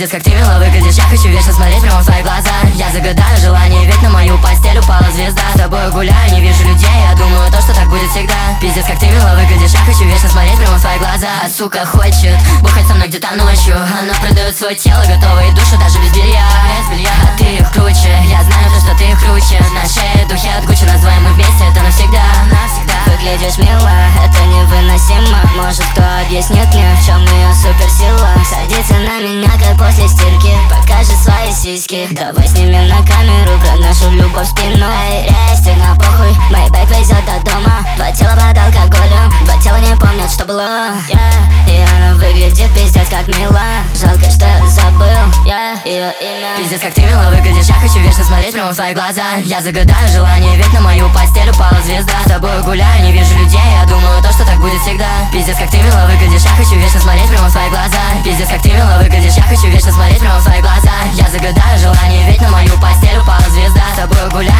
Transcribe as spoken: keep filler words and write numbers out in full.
Пиздец, как ты мило выглядишь, я хочу вечно смотреть прямо в твои глаза. Я загадаю желание, ведь на мою постель упала звезда. С тобой гуляю, не вижу людей, я думаю, то, что так будет всегда. Пиздец, как ты мило выглядишь, я хочу вечно смотреть прямо в твои глаза. А сука хочет бухать со мной где-то ночью. Она продает свое тело, готовые душу даже без белья. Без белья, а ты их круче, я знаю то, что ты их круче. На шее духи от Гуччи, называем мы вместе, это навсегда. Навсегда. Выглядишь мило, это невыносимо. Может, кто объяснит мне, в чем ее суперсила? Садится на меня, как после стирки, покажи свои сиськи. Давай снимем на камеру про нашу любовь в спину. Эй, рейстик на похуй, мой байк везет до дома. Два тела под алкоголем, два тела не помнят, что было. yeah. И она выглядит пиздец как мило. Жалко, что я забыл yeah. ее имя. Пиздец, как ты мило выглядишь, я хочу вечно смотреть прямо в твои глаза. Я загадаю желание, ведь на мою постель упала звезда. С тобой гуляю, не вижу людей, я думаю, то, что так будет всегда. Пиздец, как ты мило выглядишь, я хочу вечно смотреть прямо в твои глаза. Пиздец, как ты мило выглядишь, я хочу вечно смотреть прямо в твои глаза. Я загадаю желание, ведь на мою постель упала звезда. С тобой гуляю.